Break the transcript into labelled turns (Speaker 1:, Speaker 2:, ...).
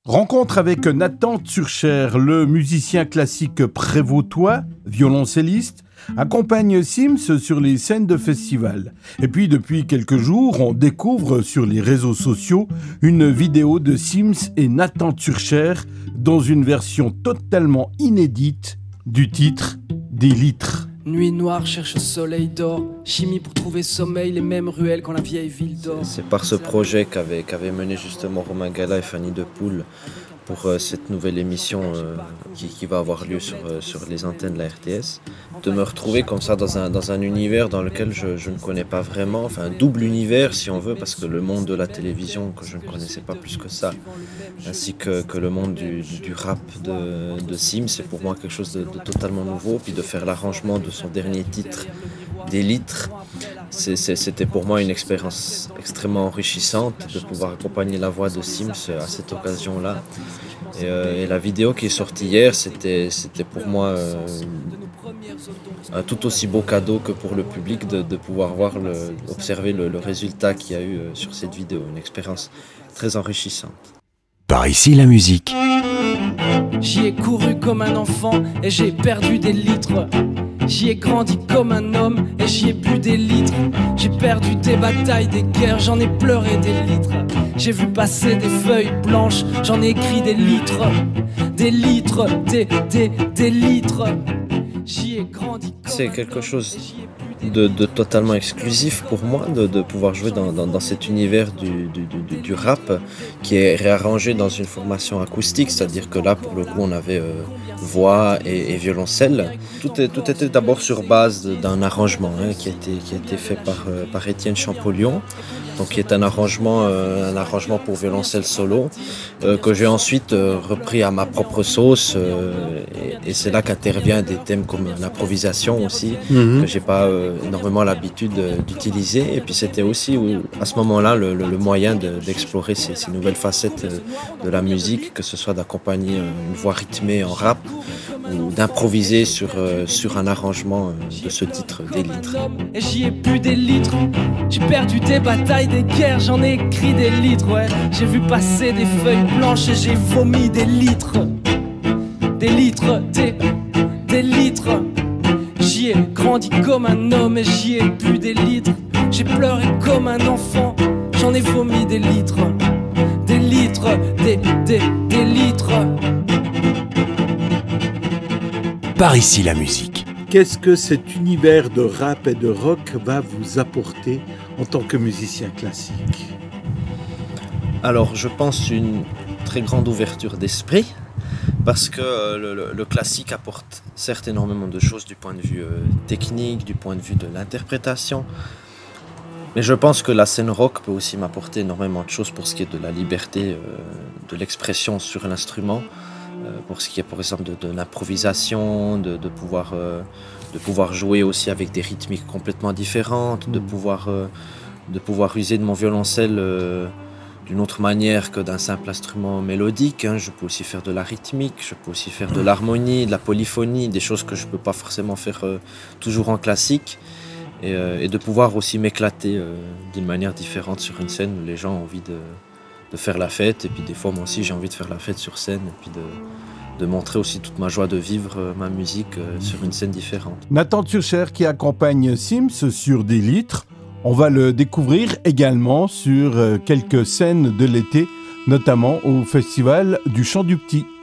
Speaker 1: Rencontre avec Nathan Turcher, le musicien classique prévôtois, violoncelliste, accompagne Sims sur les scènes de festival. Et puis depuis quelques jours, on découvre sur les réseaux sociaux une vidéo de Sims et Nathan Turcher dans une version totalement inédite du titre Des litres.
Speaker 2: Nuit noire, cherche soleil d'or, chimie pour trouver sommeil, les mêmes ruelles quand la vieille ville dort.
Speaker 3: C'est par ce projet qu'avait mené justement Romain Gala et Fanny Depoule pour cette nouvelle émission qui va avoir lieu sur les antennes de la RTS, de me retrouver comme ça dans un univers dans lequel je ne connais pas vraiment, enfin un double univers si on veut, parce que le monde de la télévision que je ne connaissais pas plus que ça, ainsi que le monde du rap de Sims, c'est pour moi quelque chose de totalement nouveau, puis de faire l'arrangement de son dernier titre, Des litres, c'était pour moi une expérience extrêmement enrichissante de pouvoir accompagner la voix de Sims à cette occasion-là. Et la vidéo qui est sortie hier, c'était pour moi un tout aussi beau cadeau que pour le public de pouvoir observer le résultat qu'il y a eu sur cette vidéo. Une expérience très enrichissante.
Speaker 4: Par ici la musique.
Speaker 2: J'y ai couru comme un enfant et j'ai perdu des litres. J'y ai grandi comme un homme et j'y ai bu des litres. J'ai perdu des batailles, des guerres, j'en ai pleuré des litres. J'ai vu passer des feuilles blanches, j'en ai écrit des litres. Des litres, des litres. J'y ai grandi comme
Speaker 3: C'est quelque chose de totalement exclusif pour moi de pouvoir jouer dans cet univers du rap qui est réarrangé dans une formation acoustique, c'est-à-dire que là pour le coup on avait voix et violoncelle. Tout était d'abord sur base d'un arrangement qui a été fait par Étienne Champollion, donc qui est un arrangement pour violoncelle solo que j'ai ensuite repris à ma propre sauce et c'est là qu'intervient des thèmes comme l'improvisation aussi que j'ai pas énormément l'habitude d'utiliser, et puis c'était aussi à ce moment-là le moyen d'explorer ces nouvelles facettes de la musique, que ce soit d'accompagner une voix rythmée en rap ou d'improviser sur un arrangement de ce titre, Des litres.
Speaker 2: Et j'y ai bu des litres, j'ai perdu des batailles, des guerres, j'en ai écrit des litres, ouais. J'ai vu passer des feuilles blanches et j'ai vomi des litres. Des litres, des litres. J'y ai grandi comme un homme et j'y ai bu des litres. J'ai pleuré comme un enfant, j'en ai vomi des litres. Des litres, des litres.
Speaker 4: Par ici la musique.
Speaker 1: Qu'est-ce que cet univers de rap et de rock va vous apporter en tant que musicien classique ?
Speaker 3: Alors je pense une très grande ouverture d'esprit, parce que le classique apporte certes énormément de choses du point de vue technique, du point de vue de l'interprétation, mais je pense que la scène rock peut aussi m'apporter énormément de choses pour ce qui est de la liberté de l'expression sur l'instrument, pour ce qui est par exemple de l'improvisation, de pouvoir jouer aussi avec des rythmiques complètement différentes, de pouvoir user de mon violoncelle d'une autre manière que d'un simple instrument mélodique. Je peux aussi faire de la rythmique, je peux aussi faire de l'harmonie, de la polyphonie, des choses que je ne peux pas forcément faire toujours en classique. Et de pouvoir aussi m'éclater d'une manière différente sur une scène où les gens ont envie de faire la fête. Et puis des fois, moi aussi, j'ai envie de faire la fête sur scène et puis de montrer aussi toute ma joie de vivre ma musique sur une scène différente.
Speaker 1: Nathan Turcher qui accompagne Sims sur Des litres. On va le découvrir également sur quelques scènes de l'été, notamment au Festival du Chant du Petit.